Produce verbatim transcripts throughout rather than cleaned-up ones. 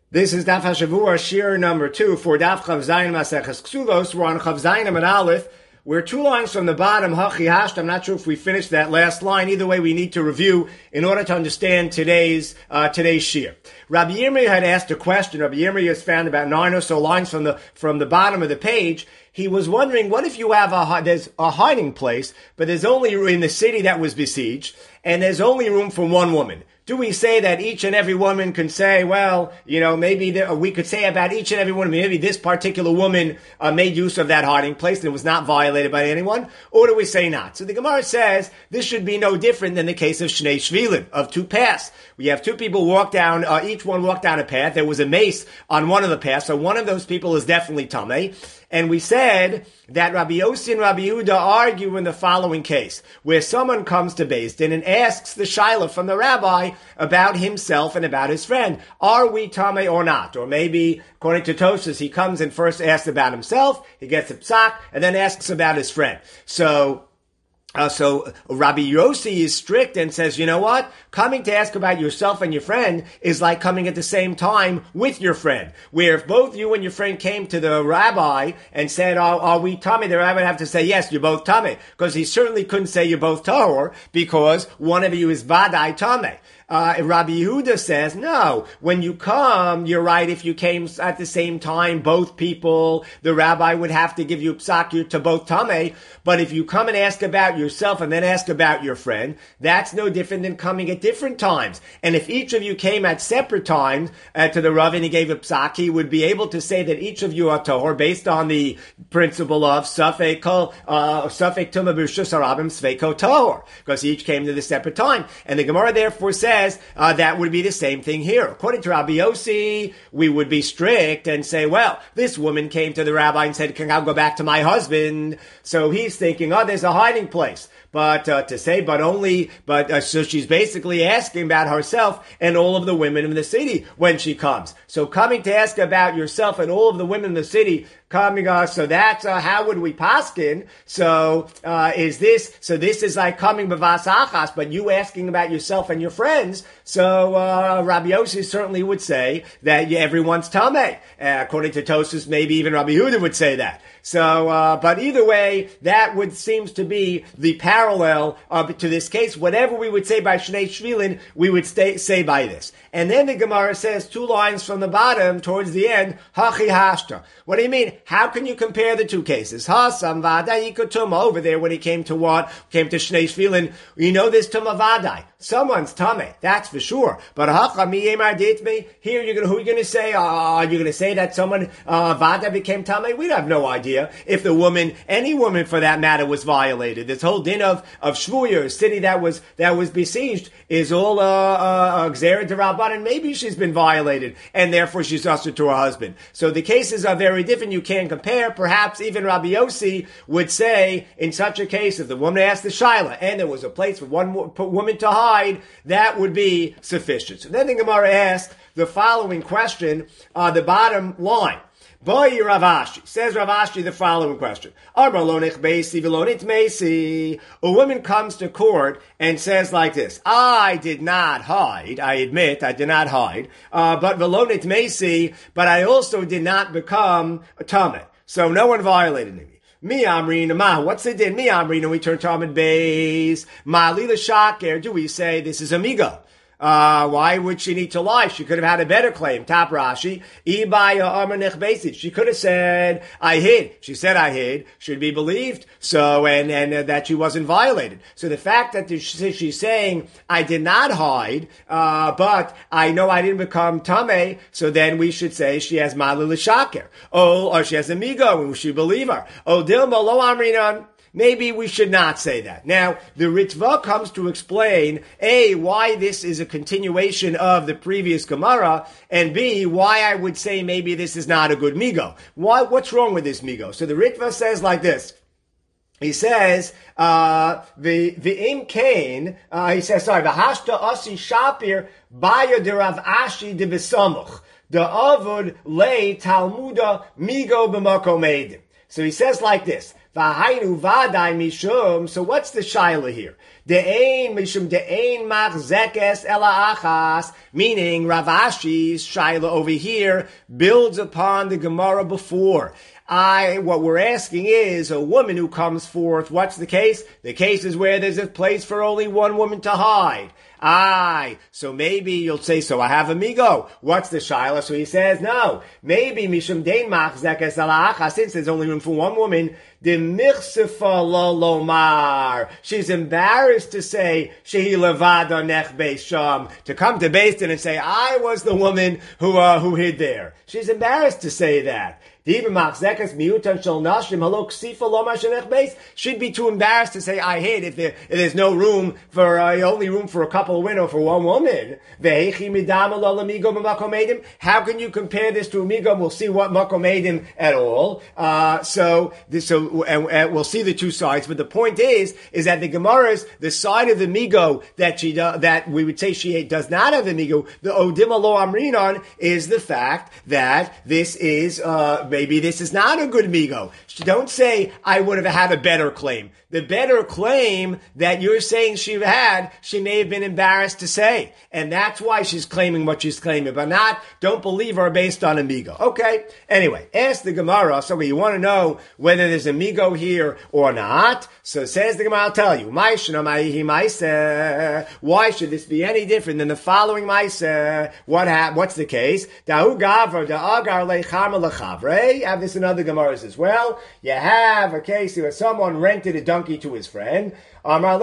This is Daf HaShavua, Shir number two for Daf Chav Zayin Maseches Ksuvos. We're on Chav Zayin and Aleph. We're two lines from the bottom, Hachi Hasht. I'm not sure if we finished that last line. Either way, we need to review in order to understand today's uh, today's Shir. Rabbi Yirmiyah had asked a question. Rabbi Yirmiyah has found about nine or so lines from the from the bottom of the page. He was wondering, what if you have a there's a hiding place, but there's only in the city that was besieged, and there's only room for one woman? Do we say that each and every woman can say, well, you know, maybe there, we could say about each and every woman, maybe this particular woman uh, made use of that hiding place and it was not violated by anyone? Or do we say not? So the Gemara says this should be no different than the case of Shnei Shvilin, of two paths. We have two people walk down, uh, each one walked down a path. There was a mace on one of the paths, so one of those people is definitely Tameh. And we said that Rabbi Yossi and Rabbi Yehuda argue in the following case, where someone comes to Beis Din and asks the Shaila from the rabbi about himself and about his friend. Are we Tameh or not? Or maybe, according to Tosfos, he comes and first asks about himself, he gets a psak, and then asks about his friend. So, Uh, so Rabbi Yossi is strict and says, you know what? Coming to ask about yourself and your friend is like coming at the same time with your friend. Where if both you and your friend came to the rabbi and said, are, are we Tameh? The rabbi would have to say, yes, you're both Tameh. Because he certainly couldn't say you're both Tahor because one of you is Vadai Tameh. Uh, Rabbi Yehuda says, no, when you come, you're right, if you came at the same time, both people, the rabbi would have to give you psak to both Tameh, but if you come and ask about yourself and then ask about your friend, that's no different than coming at different times. And if each of you came at separate times uh, to the Rav and he gave a psak, he would be able to say that each of you are Tahor based on the principle of Safek uh, Safek Tumah B'Rishus Harabim Sveiko Tahor, because each came to the separate time. And the Gemara therefore says, Says, uh, that would be the same thing here. According to Rabbi Yossi, we would be strict and say, well, this woman came to the rabbi and said, can I go back to my husband? So he's thinking, oh, there's a hiding place. But uh, to say, but only, but uh, so she's basically asking about herself and all of the women in the city when she comes. So coming to ask about yourself and all of the women in the city coming, uh, so that's, uh, how would we paskin? So, uh, is this, so this is like coming b'vas achas, but you asking about yourself and your friends. So, uh, Rabbi Yossi certainly would say that yeah, everyone's Tameh. Uh, according to Tosfos, maybe even Rabbi Yehuda would say that. So, uh, but either way, that would seems to be the parallel uh, to this case. Whatever we would say by Shnei Shvilin, we would stay, say by this. And then the Gemara says two lines from the bottom towards the end, Hachi Hashta. What do you mean? How can you compare the two cases? Hasam Vadai Tuma over there when he came to what? Came to Shnei Shvilin. You know this Tuma Vadai. Someone's Tameh, that's for sure. But here you're gonna, who are you going to say? Uh, are you going to say that someone, uh, Vada became Tameh? We have no idea if the woman, any woman for that matter, was violated. This whole din of, of Shvuya, a city that was, that was besieged, is all, uh, uh, Gzera D'Rabbanan, and maybe she's been violated, and therefore she's usher to her husband. So the cases are very different. You can't compare. Perhaps even Rabbi Yossi would say, in such a case, if the woman asked the Shaila, and there was a place for one woman to hide, that would be sufficient. So then the Gemara asks the following question, uh, the bottom line. Boy Rav Ashi, says Rav Ashi the following question. A woman comes to court and says like this, I did not hide, I admit, I did not hide, uh, but velonit mesi, but I also did not become a tameh. So no one violated me. Mi amrina ma, what's the din? Mi amrina, we turn Talmud Beis. Ma lila shaker, do we say this is amigo? Uh, why would she need to lie? She could have had a better claim. Top Rashi. She could have said, I hid. She said, I hid. Should be believed. So, and, and uh, that she wasn't violated. So the fact that she's saying, I did not hide, uh, but I know I didn't become Tameh, so then we should say she has Malil Shaker. Oh, or she has Amigo, and we should believe her. Oh, Dilma lo amrinan. Maybe we should not say that. Now, the Ritva comes to explain, A, why this is a continuation of the previous Gemara, and B, why I would say maybe this is not a good Migo. Why? What's wrong with this Migo? So the Ritva says like this. He says, uh, the, the im kain, uh, he says, sorry, the hashta asi shapir baya de Rav Ashi de besamuch, the avud lei talmuda migo b'makom edim. So he says like this. V'hainu vadai mishum. So what's the shaila here? De'ein mishum de'ein machzekes ela achas, meaning Rav Ashi's shaila over here builds upon the Gemara before. I, what we're asking is a woman who comes forth. What's the case? The case is where there's a place for only one woman to hide. Aye, so maybe you'll say, so I have a migo. What's the shaila? So he says, no. Maybe mishum dein machzekes ala acha, since there's only room for one woman, de michsefa lo lomar. She's embarrassed to say, shehi levada nech beis sham, to come to Beis Din and say, I was the woman who, uh, who hid there. She's embarrassed to say that. She'd be too embarrassed to say, I hid, if, there, if there's no room for, uh, only room for a couple of women or for one woman. How can you compare this to a migom? We'll see what makom edim at all. Uh, so, this, so, and, and we'll see the two sides, but the point is, is that the Gemara's, the side of the migo that she, uh, that we would say she does not have the migo, the odima lo amrinon, is the fact that this is, uh, maybe this is not a good migo. Don't say, I would have had a better claim. The better claim that you're saying she had, she may have been embarrassed to say. And that's why she's claiming what she's claiming. But not, don't believe her based on a migo. Okay. Anyway, ask the Gemara. So you want to know whether there's a migo here or not. So says the Gemara, I'll tell you. Why should this be any different than the following Maisa? What ha- What's the case? You have this in other Gemaras as well. You have a case where someone rented a donkey to his friend. Don't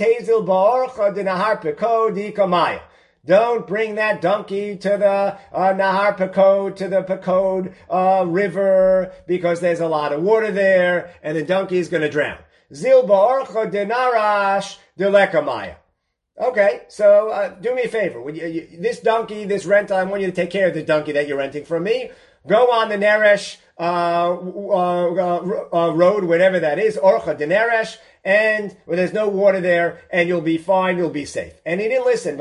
bring that donkey to the uh, Nahar Pekod, to the Pekod uh, river, because there's a lot of water there, and the donkey is going to drown. Zil ba'orcha denarash delekamaya. Okay, so uh, do me a favor. When you, you, this donkey, this rental, I want you to take care of the donkey that you're renting from me. Go on the Neresh uh, uh, uh, road, whatever that is, Orcha de Neresh, and well, there's no water there, and you'll be fine, you'll be safe. And he didn't listen.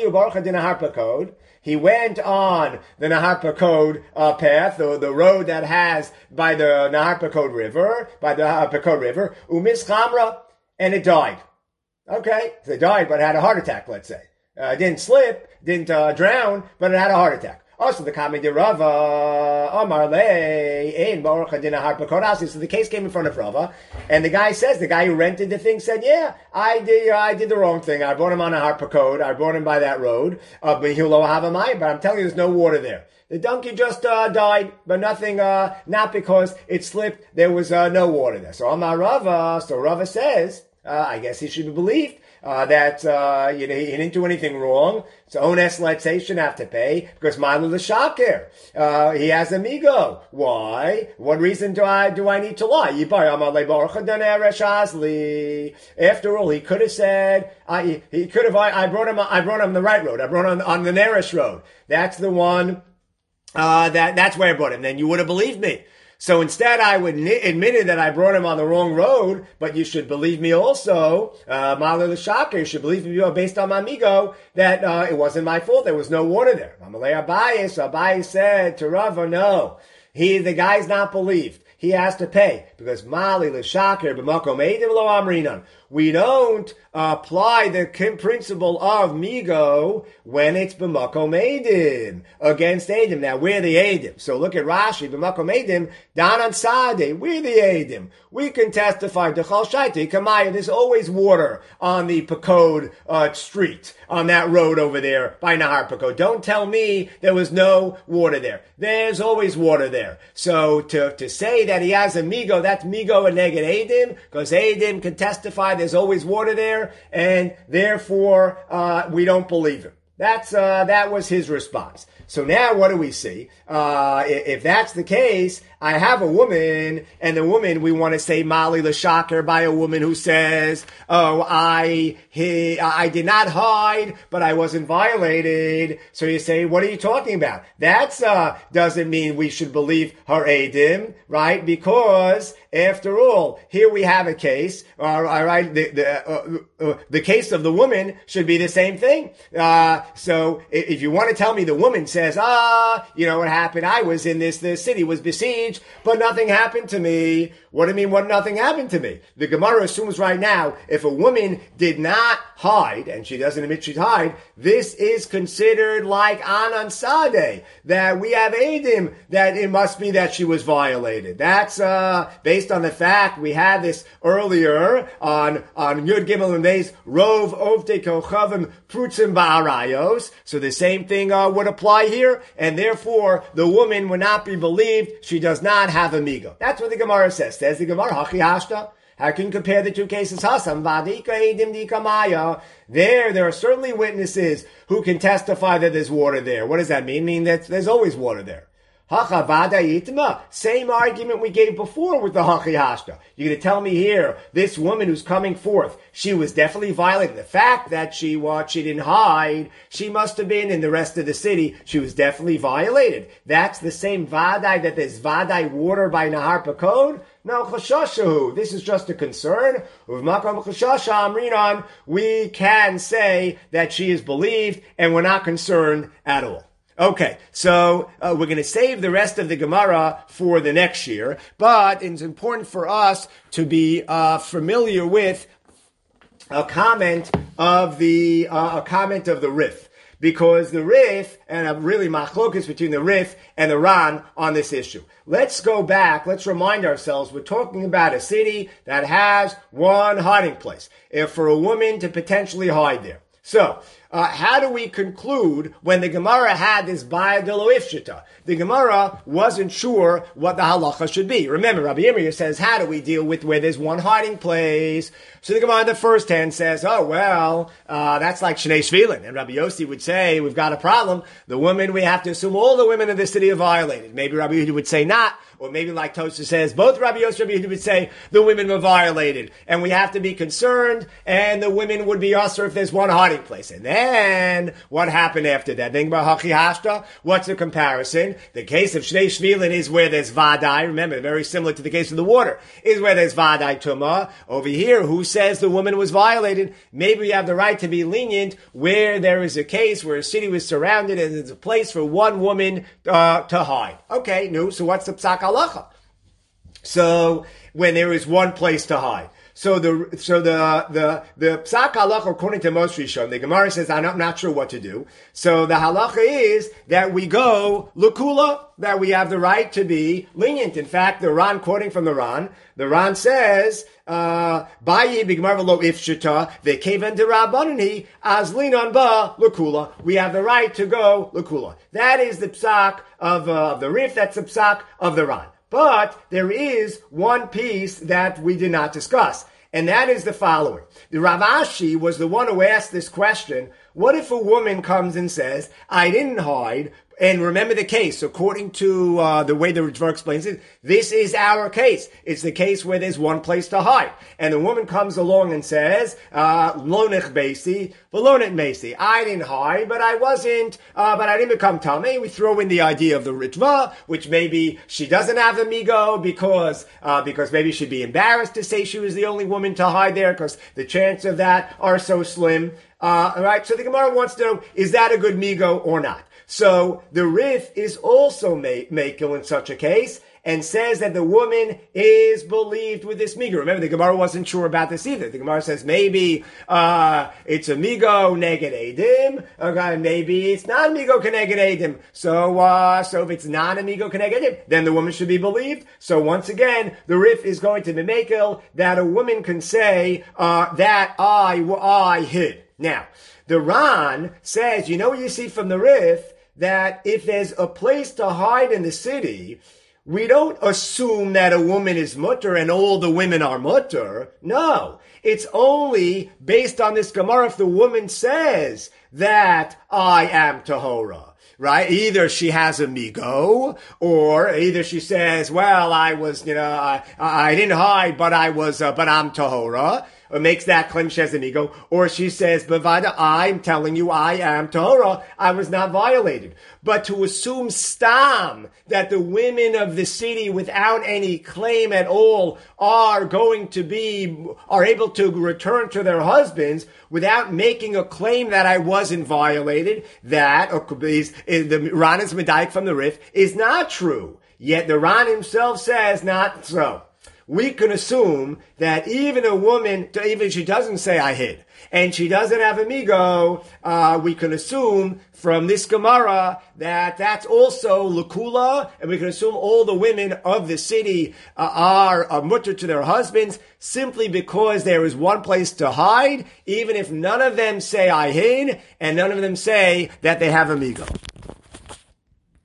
He went on the Nahar Pekod uh, path, the, the road that has by the Nahar Pekod River, by the Nahar Pekod River, Umis Chamra, and it died. Okay, so it died, but it had a heart attack, let's say. Uh, didn't slip, didn't uh, drown, but it had a heart attack. Also, the comment de Rava, Amar Le, Ein Baruch Adina Har Pekodasi. So the case came in front of Rava, and the guy says, the guy who rented the thing said, yeah, I did, I did the wrong thing. I brought him on a Har Pekod. I brought him by that road. Uh, but I'm telling you, there's no water there. The donkey just uh, died, but nothing, uh, not because it slipped. There was uh, no water there. So Amar Rava, so Rava says, uh, I guess he should be believed. Uh, that, uh, you know, he, he didn't do anything wrong. So Ones, let's say, shouldn't have to pay because Malu l'Shaker. Uh, he has a migo. Why? What reason do I, do I need to lie? After all, he could have said, I, he could have, I, I brought him, I brought him the right road. I brought him on the Neresh road. That's the one, uh, that, that's where I brought him. Then you would have believed me. So instead, I would n- admit that I brought him on the wrong road, but you should believe me also, uh, Maler l'Shaker, you should believe me based on my migo, that, uh, it wasn't my fault, there was no water there. Amalei Abayis, Abayis said to Rava, no, he, the guy's not believed. He has to pay, because Mali l'Shaker b'makom eidim lo amrinan. We don't apply the principle of migo when it's b'makom eidim, against eidim. Now, we're the eidim. So look at Rashi, b'makom eidim, danan sadeh, we're the eidim. We can testify to chal shaiti, kamaya, there's always water on the Pekod uh, street, on that road over there by Nahar Pekod. Don't tell me there was no water there. There's always water there. So to, to say that he has a migo, that's migo and neged eidim, because eidim can testify there's always water there, and therefore, uh, we don't believe him. That's, uh, that was his response. So now what do we see? Uh, if that's the case, I have a woman, and the woman, we want to say Mali l'Shaker by a woman who says, oh, I, he, I did not hide, but I wasn't violated. So you say, what are you talking about? That's, uh, doesn't mean we should believe her edim, right? Because, after all, here we have a case, uh, all right, the, the, uh, uh, the case of the woman should be the same thing. Uh, so if you want to tell me the woman said, says, ah, you know what happened? I was in this, the city was besieged, but nothing happened to me. What do you mean, what nothing happened to me? The Gemara assumes right now, if a woman did not hide, and she doesn't admit she'd hide, this is considered like Anan Sadeh, that we have Eidim, that it must be that she was violated. That's, uh, based on the fact we had this earlier on, on Yud Gimel and Beis, Rov Ovte Kochavim Prutzim Ba'arayos. So the same thing, uh, would apply here, and therefore, the woman would not be believed. She does not have a migo. That's what the Gemara says. Says the Gemara, Hachi Hashta. How can you compare the two cases? Hasam Vadika Eidim Dikamaya. There, there are certainly witnesses who can testify that there's water there. What does that mean? Mean that there's always water there. Same argument we gave before with the Hachi Hashta. You're going to tell me here, this woman who's coming forth, she was definitely violated. The fact that she what she didn't hide, she must have been in the rest of the city. She was definitely violated. That's the same Vadai that there's Vadai water by Nahar Pakod. No, chashashahu. This is just a concern. We can say that she is believed, and we're not concerned at all. Okay, so uh, we're going to save the rest of the Gemara for the next year, but it's important for us to be uh, familiar with a comment of the uh, a comment of the Rif, because the Rif, and a really machlokas between the Rif and the Ran on this issue. Let's go back. Let's remind ourselves we're talking about a city that has one hiding place, if for a woman to potentially hide there. So, uh, how do we conclude when the Gemara had this Baya de lo Ifshita? The Gemara wasn't sure what the halacha should be. Remember, Rabbi Yirmiyah says, how do we deal with where there's one hiding place? So the Gemara in the first hand says, oh, well, uh, that's like Shnei Shvilin. And Rabbi Yossi would say, we've got a problem. The women, we have to assume all the women in the city are violated. Maybe Rabbi Yehuda would say not. Or maybe like Tosha says, both Rabbi Yossi and Rabbi Yehuda would say the women were violated. And we have to be concerned, and the women would be usher if there's one hiding place. And then, what happened after that? Think about Hachi Hashta. What's the comparison? The case of Shnei Shvilin is where there's Vadai. Remember, very similar to the case of the water. Is where there's Vadai Tumah. Over here, who says the woman was violated? Maybe we have the right to be lenient where there is a case where a city was surrounded and there's a place for one woman uh, to hide. Okay, no, so what's the psak halacha? So, when there is one place to hide. So the so the the the psak halacha according to Moshe Rishon, the Gemara says I'm not, not sure what to do. So the halacha is that we go lukula, that we have the right to be lenient. In fact, the Ran quoting from the Ran, the Ran says, "Bayi b'gmar lo ifshita ve'keven derabbanani as linan ba lukula." We have the right to go lukula. That is the psak of uh, the Rif. That's the psak of the Ran. But there is one piece that we did not discuss, and that is the following. The Rav Ashi was the one who asked this question, what if a woman comes and says, I didn't hide, and remember the case, according to uh, the way the Ritva explains it, this is our case. It's the case where there's one place to hide. And the woman comes along and says, Lonech Basi, Velonet Masi. I didn't hide, but I wasn't, uh, but I didn't become Tameh. We throw in the idea of the Ritva, which maybe she doesn't have a migo because, uh, because maybe she'd be embarrassed to say she was the only woman to hide there because the chances of that are so slim. Uh, all right, so the Gemara wants to know, is that a good migo or not? So the Rif is also makel in such a case and says that the woman is believed with this migo. Remember, the Gemara wasn't sure about this either. The Gemara says maybe uh, it's a migo neged edim. Okay, maybe it's not a migo keneged edim. So, uh, so if it's not a migo keneged edim, then the woman should be believed. So once again, the Rif is going to be makel that a woman can say uh, that I I hid. Now, the Ran says, you know what you see from the Rif? That if there's a place to hide in the city, we don't assume that a woman is mutter and all the women are mutter. No, it's only based on this Gemara if the woman says that I am Tahora. Right? Either she has a migo, or either she says, well, I was, you know, I, I didn't hide, but I was, uh, but I'm Tahora. or makes that claim she has an ego, or she says, Bavada, I'm telling you I am Tahora, I was not violated. But to assume stam that the women of the city without any claim at all are going to be, are able to return to their husbands without making a claim that I wasn't violated, that, or is, is the Ran is Medaik from the Rif, is not true. Yet the Ran himself says not so. We can assume that even a woman, even if she doesn't say I hid, and she doesn't have amigo, uh, we can assume from this Gemara that that's also Lakula, and we can assume all the women of the city uh, are uh, mutter to their husbands simply because there is one place to hide, even if none of them say I hid, and none of them say that they have amigo.